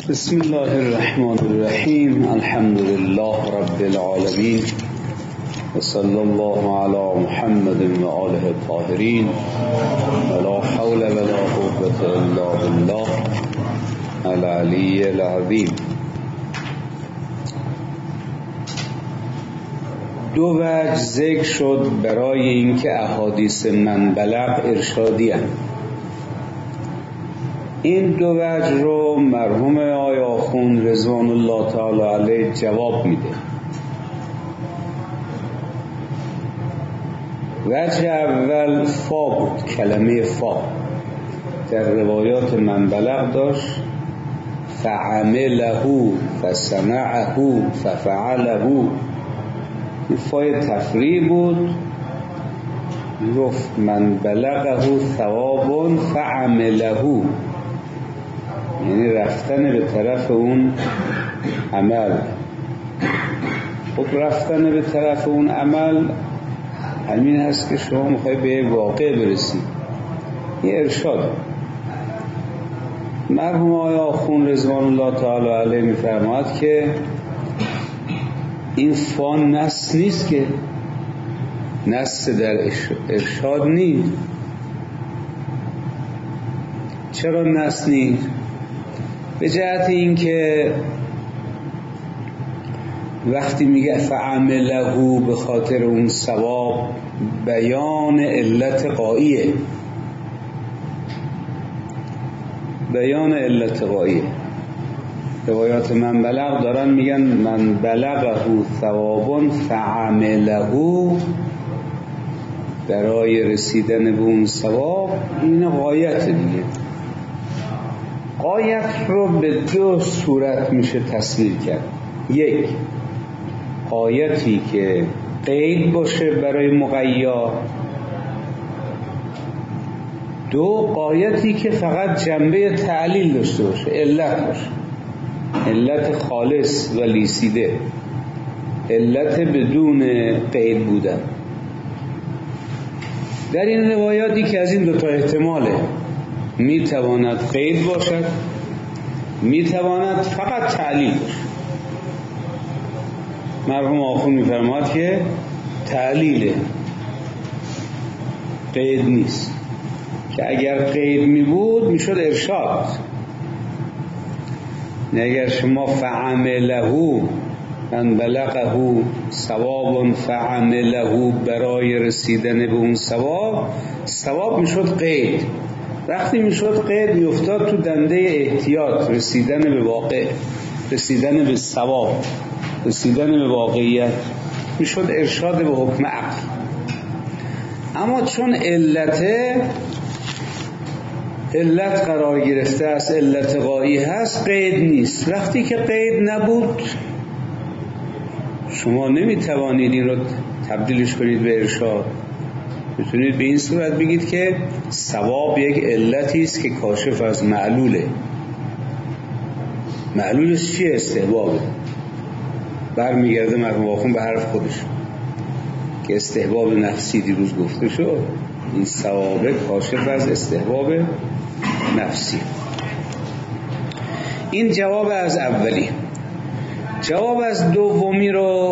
بسم الله الرحمن الرحیم. الحمد لله رب العالمین و صلی الله علی محمد و آله الطاهرین و لا حول ولا قوة الا بالله العلی العظیم. دو وجه ذکر شد برای اینکه احادیث من بلغ ارشادی هستند. این دو وجه رو مرحوم آقای آخوند رضوان الله تعالی علیه جواب میده. وجه اول فا بود، کلمه فا در روایات من بلغ داشت فعمله فصنعه ففعله. فای تفریع بود، گفت من بلغه ثواب فعمله، یعنی رفتن به طرف اون عمل. خب رفتن به طرف اون عمل همین هست که شما میخوای به واقع برسید. این ارشاد. مرحوم آقای آخوند رضوان الله تعالی علیه میفرماد که این فا نص نیست، که نص در ارشاد نیست. چرا نص نیست؟ به جهت این که وقتی میگه فعمله به خاطر اون ثواب بیان علت قاییه، بیان علت قاییه. روایات من بلغ دارن میگن من بلغه ثواب فعمله، برای رسیدن به اون ثواب. این غایت دیگه. غایت رو به دو صورت میشه تصویر کرد. یک، غایتی که قید باشه برای مقیا. دو، غایتی که فقط جنبه تعلیل داشته باشه، علت باشه، علت خالص و لیسیده، علت بدون قید بودن. در این روایاتی که از این دوتا احتماله، میتواند قید باشد، میتواند فقط تعلیل باشد. مرحوم آخوند میفرماد که تعلیله، قید نیست، که اگر قید میبود میشد ارشاد. اگر شما فعمله من بلغه ثواب فعمله، برای رسیدن به اون ثواب میشد قید. وقتی میشد قید میافتاد تو دنده احتیاط، رسیدن به واقع، رسیدن به ثواب، رسیدن به واقعیت، میشد ارشاد به حکم عقل. اما چون علت قرار گرفته است، علت غایی هست، قید نیست. وقتی که قید نبود شما نمیتوانید این رو تبدیلش کنید به ارشاد. میتونید به این صورت بگید که ثواب یک علتی است که کاشف از معلوله. معلولش چیه؟ استحبابه. برمیگرده مرحوم آخوند به حرف خودش که استحباب نفسی دیروز گفته شد. این ثواب کاشف از استحباب نفسی. این جواب از اولی. جواب از دومی رو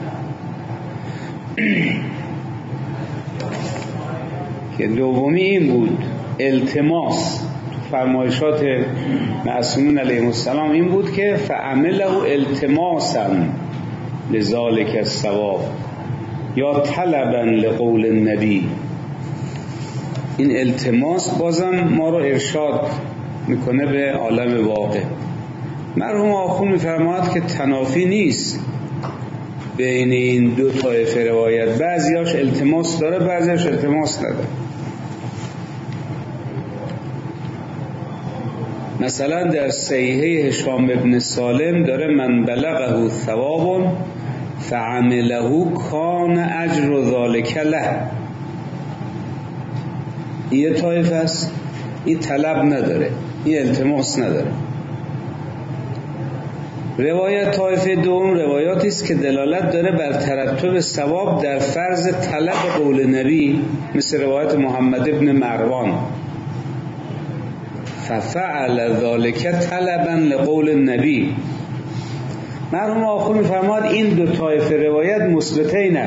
که دومی این بود، التماس فرمایشات معصومین علیهم السلام این بود که فعمله التماسا لذالک الثواب یا طلبا لقول النبی. این التماس بازم ما رو ارشاد میکنه به عالم واقع. مرحوم آخوند میفرماد که تنافی نیست بین این دو طایفه روایت. بعضیاش التماس داره، بعضیاش التماس نداره. مثلا در صحیحه هشام ابن سالم داره من بلغه ثواب فعمله کان اجر ذلک له. این طایفه است، این طلب نداره، این التماس نداره. روایت طایفه دوم روایاتی است که دلالت داره بر ترتب ثواب در فرض طلب قول نبی، مثل روایت محمد ابن مروان ففعل ذلك طلبا لقول النبی. مرحوم آخوند می‌فرماد این دو طایفه روایت مثبتینه.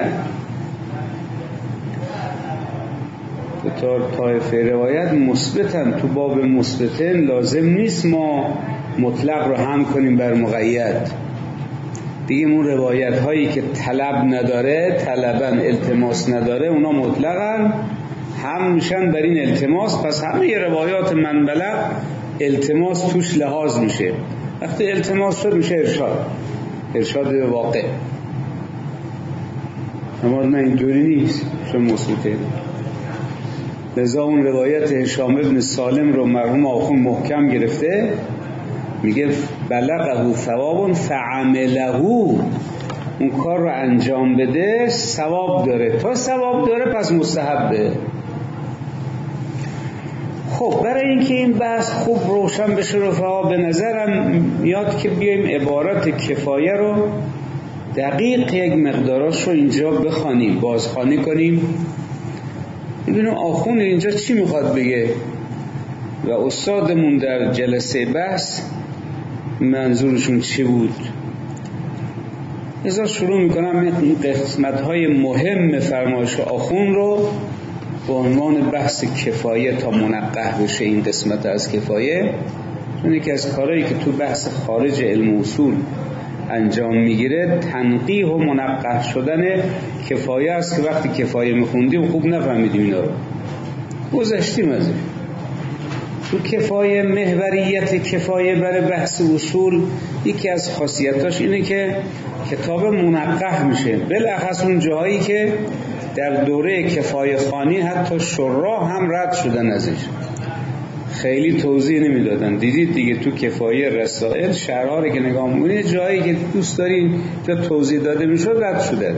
دو طایفه روایت مثبتن. تو باب مثبتین لازم نیست ما مطلق رو هم کنیم بر مقید. دیگه اون روایت هایی که طلب نداره، طلبا التماس نداره، اونا مطلقاً هم میشن بر این التماس. پس همه روایات من بلغ التماس توش لحاظ میشه. وقتی التماس شد میشه ارشاد به واقع. اما نه اینطوری نیست، چون مثبته. لذا اون روایت هشام ابن سالم رو مرحوم آخوند محکم گرفته، میگه بلغه ثواب فعمله، اون کار رو انجام بده ثواب داره. تا ثواب داره پس مستحبه. خب برای اینکه این بحث خوب روشن بشه رفقا، به نظرم میاد که بیایم عبارت کفایه رو دقیق یک مقداراش رو اینجا بخوانیم، بازخوانی کنیم، ببینیم آخوند اینجا چی میخواد بگه و استادمون در جلسه بحث منظورشون چی بود. ازا شروع میکنم این قسمت‌های مهم فرمایش آخوند رو به عنوان بحث کفایه تا منقح بشه. این قسمت از کفایه چون یکی از کارهایی که تو بحث خارج علم اصول انجام میگیره تنقیح و منقح شدن کفایه است که وقتی کفایه میخوندیم خوب نفهمیدیم اینا رو، گذشتیم ازش. تو کفایه، محوریت کفایه برای بحث اصول یکی از خاصیتاش اینه که کتاب منقح میشه، بالاخص اون جاهایی که در دوره کفایه خانی حتی شراح هم رد شدن ازش، خیلی توضیح نمیدادن. دیدید دیگه تو کفایه رسائل شرحا رو که نگاه می‌کنید جایی که دوست دارین که توضیح داده میشه رد شده.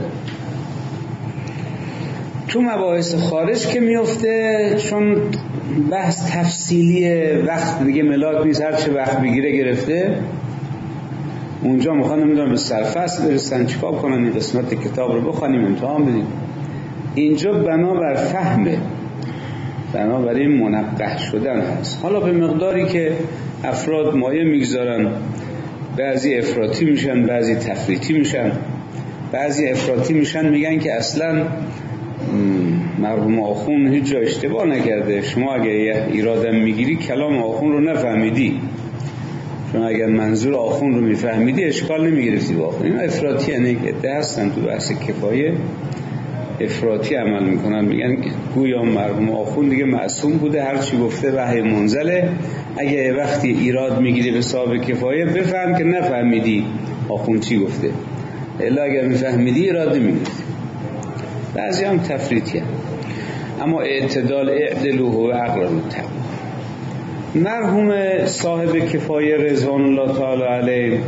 تو مباحث خارج که میفته چون بحث تفصیلیه، وقت دیگه ملاک نیست، هر چه وقت بگیره گرفته، اونجا میخوان نمیدونم به سرفصل برسن چیکار کنن این قسمت کتاب رو بخونیم امتحان بدیم. اینجا بنابر فهمه، بنابراین منقح شدن هست. حالا به مقداری که افراد مایه میگذارن، بعضی افراطی میشن، بعضی تفریطی میشن. بعضی افراطی میشن میگن که اصلا مرحوم آخوند هیچ جا اشتباه نکرده، شما اگه یه ایرادم میگیری کلام آخوند رو نفهمیدی، چون اگر منظور آخوند رو میفهمیدی اشکال نمیگرفتی با آخوند. این افراطی یعنی که هستن تو بحث کفایه افراطی عمل میکنن، میگن گویا مرحوم آخوند دیگه معصوم بوده، هر چی گفته وحی منزله، اگه وقتی ایراد میگیری به صاحب کفایه بفهم که نفهمیدی آخوند چی گفته، الا اگر میفهمیدی ایراد نمیگرفتی. بعضی هم تفریطی هم. اما اعتدال اعدلو و عقل رو تقوا. مرحوم صاحب کفایه رضوان الله تعالی علیه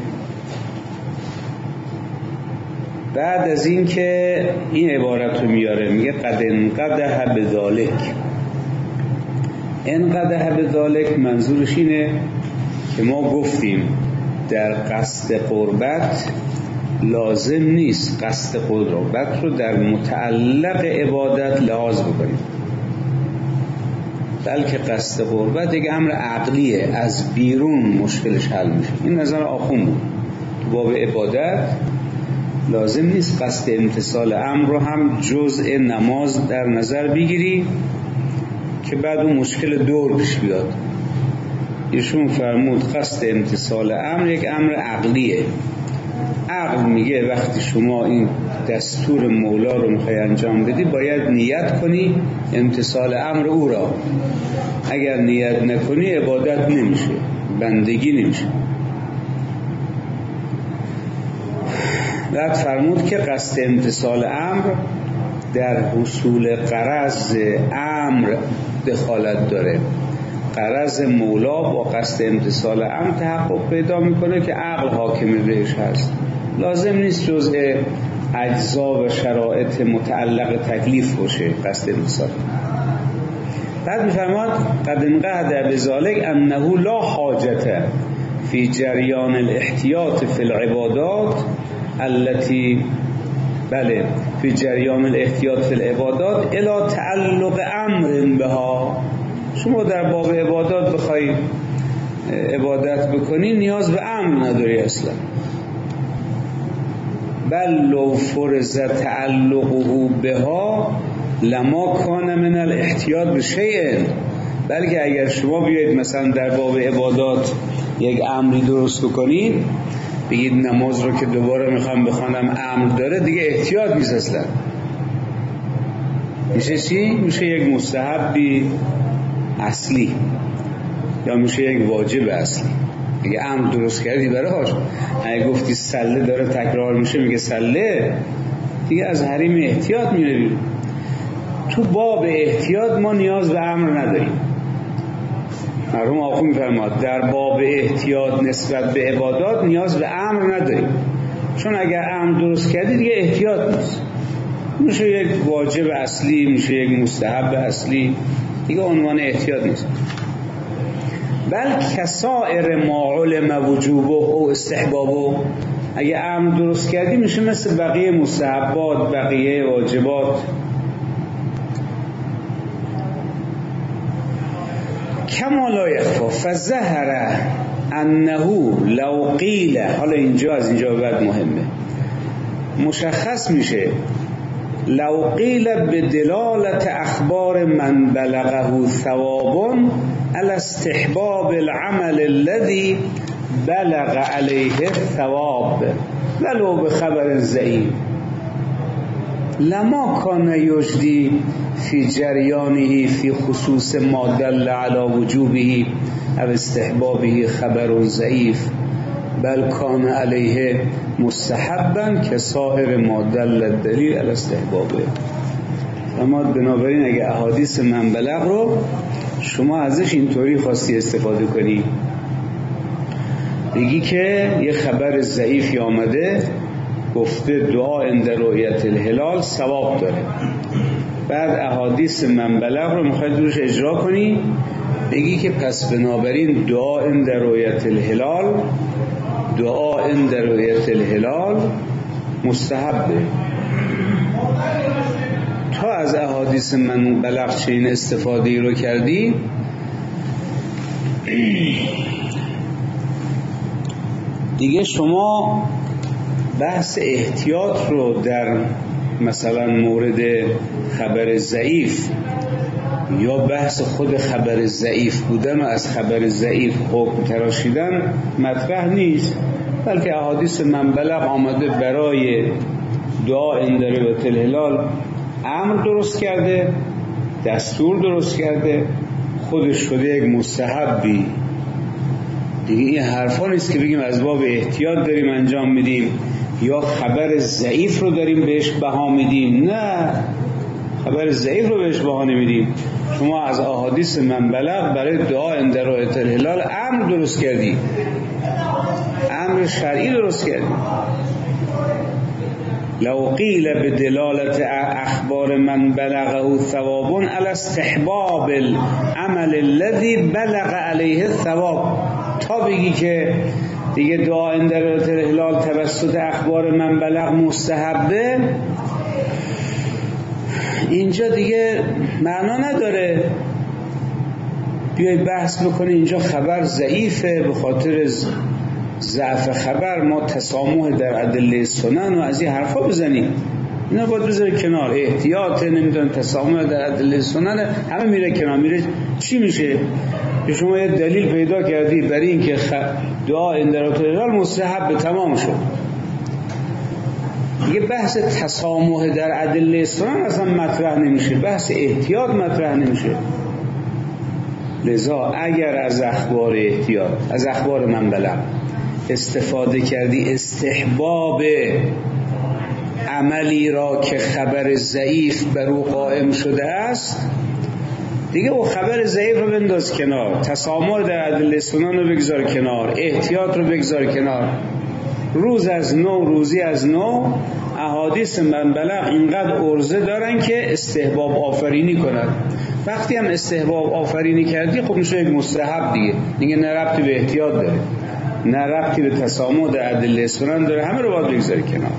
بعد از این که این عبارت رو میاره میگه قد انقدح بذالک. انقدح بذالک منظورش اینه که ما گفتیم در قصد قربت لازم نیست قصد قربت رو در متعلق عبادت لحاظ بکنیم، بلکه قصد قربت یک امر عقلیه، از بیرون مشکلش حل میشه. این نظر آخوند بود. تو باب عبادت لازم نیست قصد امتثال امر رو هم جزء نماز در نظر بگیری که بعد اون مشکل دور پیش بیاد. ایشون فرمود قصد امتثال امر یک امر عقلیه. عقل میگه وقتی شما این دستور مولا رو میخوای انجام بدی باید نیت کنی امتثال امر او را، اگر نیت نکنی عبادت نمیشه، بندگی نمیشه. بعد فرمود که قصد امتثال امر در حصول غرض امر دخالت داره. غرض مولا با قصد امتثال امر تحقق پیدا میکنه که عقل حاکم بهش هست، لازم نیست جزء اجزا و شرایط متعلق تکلیف باشه قصد امتثال. بعد میفرماد قد انقدح بذالک انه لا حاجت فی جریان الاحتیاط فی العبادات التي فی جریان الاحتیاط فی العبادات الی تعلق امر بها. شما در باب عبادات بخوای عبادت بکنی نیاز به امر نداری اصلا. بل لو فرض تعلقه بها لما کان من الاحتیاط بشیء، بلکه اگر شما بیایید مثلا در باب عبادات یک امری درست بکنید، بگید نماز رو که دوباره میخوام بخوانم امر داره، دیگه احتیاط نیست اصلا. میشه چی؟ میشه یک مستحبی اصلی یا میشه یک واجب اصلی. اگه امر درست کردی براش، اگه گفتی سله داره تکرار میشه میگه سله، دیگه از حریم احتیاط میره بیرون. تو باب احتیاط ما نیاز به امر نداریم. مرحوم آقا میفرماد در باب احتیاط نسبت به عبادات نیاز به امر نداریم، چون اگر امر درست کردی دیگه احتیاط نیست، میشه یک واجب اصلی، میشه یک مستحب اصلی، دیگه عنوان احتیاط نیست. بل کسائر ما علم وجوبه و استحبابه، اگه امر درست کردی میشه مثل بقیه مستحبات، بقیه واجبات. کما لا یخفی فظهر انه لو قیل، حالا اینجا از اینجا بعد مهمه، مشخص میشه لو قیل بدلالت اخبار من بلغه ثواب على استحباب العمل الذي بلغ عليه الثواب ولو بخبر ضعیف لما كان يجدي في جريانه في خصوص ما دل على وجوبه او استحبابه خبر ضعیف بل كان عليه مستحبا كسائر ما دل الدلیل على استحبابه. اما بنابراین اگه احادیث من بلغ رو شما ازش اینطوری خواستی استفاده کنی، بگی که یه خبر ضعیفی آمده گفته دعا عند رؤیت الهلال ثواب داره، بعد احادیث من بلغ رو میخواید روش اجرا کنی، بگی که پس بنابراین دعا عند رؤیت الهلال، دعا عند رؤیت الهلال مستحبه. تا از احادیث من بلغ چنین استفاده رو کردی، دیگه شما بحث احتیاط رو در مثلا مورد خبر ضعیف یا بحث خود خبر ضعیف بودن و از خبر ضعیف حکم تراشیدن مطرح نیست، بلکه احادیث من بلغ آمده برای دعا عند رؤیت الهلال امر درست کرده، دستور درست کرده، خودش شده یک مستحبی. دیگه این حرفا نیست که بگیم از باب احتیاط داریم انجام میدیم یا خبر ضعیف رو داریم بهش بها میدیم. نه، خبر ضعیف رو بهش بها نمیدیم. شما از احادیث من بلغ برای دعا عند رؤیت الهلال امر درست کردی، امر شرعی درست کردی. لو قیل بدلالت اخبار من بلغه ثواب علی استحباب العمل الذي بلغ علیه الثواب، تا بگی که دیگه دعا عند رؤیت الهلال توسط اخبار من بلغ مستحبه، اینجا دیگه معنا نداره بیای بحث بکنی اینجا خبر ضعیفه، به خاطر ضعف خبر ما تسامح در ادله سنن و از این حرفا بزنی. اینا باید بذاری کنار. احتیاط نمیدونم تسامح در ادله سنن همه میره کنار. میره چی میشه؟ که شما یه دلیل پیدا کردی برای اینکه دعا عند رؤیت الهلال مستحب، تمام شد. دیگه بحث تسامح در ادله سنن اصلا مطرح نمیشه، بحث احتیاط مطرح نمیشه. لذا اگر از اخبار احتیاط، از اخبار من بلغ استفاده کردی استحباب عملی را که خبر ضعیف بر او قائم شده است، دیگه او خبر ضعیف رو بنداز کنار، تسامح در ادله سنن رو بگذار کنار، احتیاط رو بگذار کنار. روز از نو، روزی از نو احادیث من بلغ اینقدر عرضه دارن که استحباب آفرینی کنن. وقتی هم استحباب آفرینی کردی خب میشه یک مستحب دیگه نه ربطی به احتیاط داره، نه ربطی به تسامح در ادله سنن داره، همه رو باید بگذاری کنار.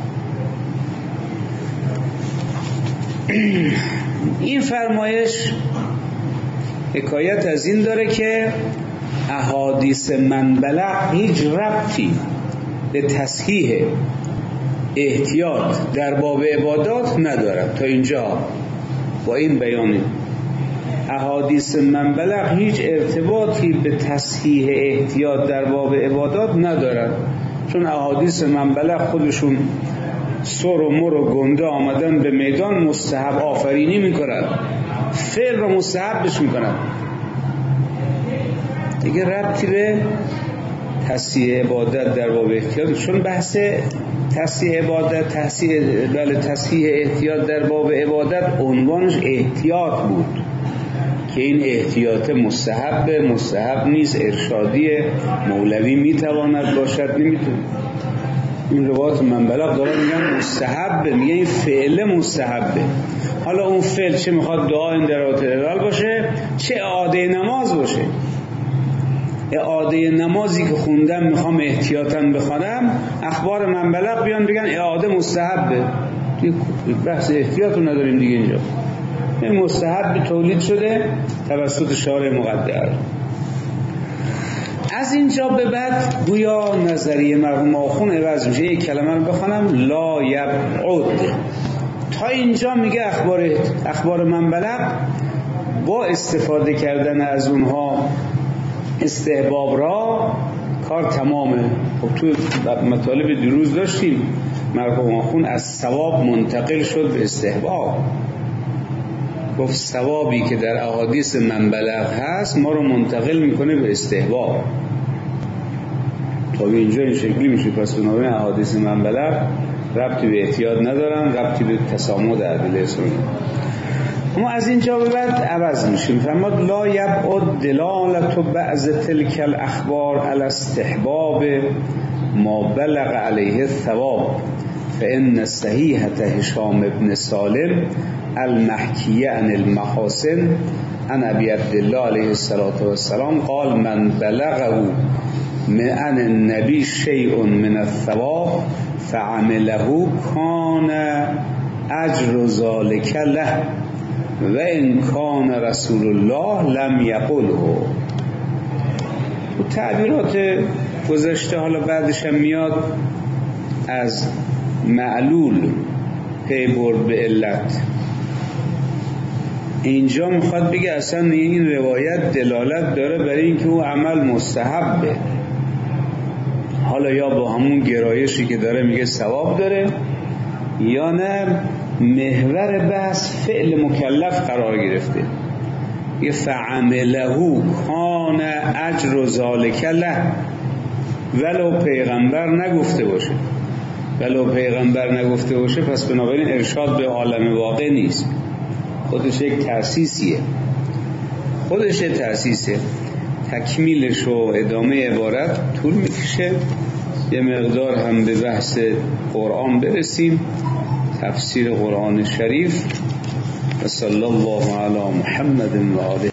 این فرمایش حکایت از این داره که احادیث من بلغ هیچ ربطی به تصحیح احتیاط در باب عبادات ندارد. تا اینجا با این بیانی احادیث من بلغ هیچ ارتباطی به تصحیح احتیاط در باب عبادات ندارد، چون احادیث من بلغ خودشون سر و مر و گنده آمدن به میدان مستحب آفرینی میکنن، فعل رو مستحبش میکنن، دیگه ربطی به تصحیح عبادت در باب احتیاط، چون بحث تصحیح عبادت تصحیح احتیاط در باب عبادت عنوانش احتیاط بود که این احتیاط مستحب نیست، ارشادی مولوی میتواند باشد، نمیتونه. این روایات من بلغ دارن میگن مستحبه، میگن این فعل مستحبه. حالا اون فعل چه میخواد دعا در اعتدال باشه، چه اعاده نماز باشه. اعاده نمازی که خوندم میخوام احتیاطاً بخونم، اخبار من بلغ بیان بگن اعاده مستحبه، بحث احتیاط رو نداریم دیگه. اینجا این مستحب تولید شده توسط شارع مقدر. از اینجا به بعد گویا نظریه مرحوم آخوند عوض میشه. یک کلمه رو بخونم، لا یبعد. تا اینجا میگه اخبار من بلغ با استفاده کردن از اونها استحباب را کار تمامه. خب تو مطالب دیروز داشتیم مرحوم آخوند از ثواب منتقل شد به استحباب، گفت ثوابی که در احادیث من بلغ هست ما رو منتقل میکنه به استحباب. تا اینجا این شکلی میشه. پس بنابراین احادیث من بلغ ربطی به احتیاط ندارن، ربطی به تسامح ادله اسلامی. اما از اینجا به بعد عوض میشیم. فرمود لا یبعد دلالت بعض تلک الاخبار علی استحباب ما بلغ علیه الثواب، فان صحیحة هشام ابن سالم المحکیه عن المحاسن عن ابی عبدالله علیه السلام قال من بلغه عن النبی شیء من الثواب فعمله کان اجر ذلک له و ان کان رسول الله لم یقله. و تعبیرات گذشته حالا بعدش هم میاد از معلول پی برد به علت. اینجا میخواد بگه اصلا این روایت دلالت داره برای اینکه او عمل مستحبه، حالا یا با همون گرایشی که داره میگه ثواب داره، یا نه محور بحث فعل مکلف قرار گرفته. یه فعمله کان اجر ذالک له، ولو پیغمبر نگفته باشه پس بنابراین ارشاد به عالم واقع نیست، خودش یک تأسیسه. تکمیلش و ادامه عبارت طول میکشه. یه مقدار هم به بحث قرآن برسیم، تفسیر قرآن شریف. و صلی الله علی محمد و آله.